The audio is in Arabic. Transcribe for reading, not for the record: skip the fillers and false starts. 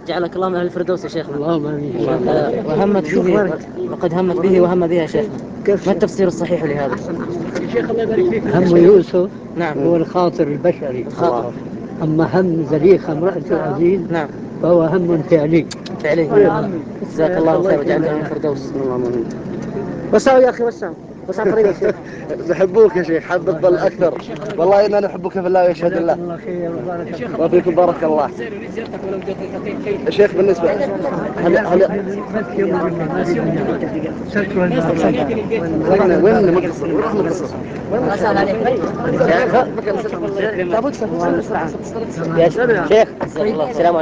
جعلك الله من أهل الفردوس يا شيخنا. اللهم آمين. وهمت به وقد همت به وهم بها يا شيخنا. ما التفسير الصحيح لهذا؟ يا شيخ الله يبارك فيك. هم يوسف نعم هو الخاطر البشري. الخاطر. أما هم زليخة امرأة العزيز نعم فهو هم فعلي. فعليه. جزاك الله خير وجعلك من الفردوس. وسعوا يا أخي وسعوا طريق يا شيخ. نحبوك يا شيخ، حبك بل أكثر. والله إننا نحبك في الله ويشهد الله. الله خير وبارك وفيكم بارك الله. يا شيخ بالنسبة هل وين متصل؟ أسأل عليك. يا شيخ جزاك الله. السلام عليكم.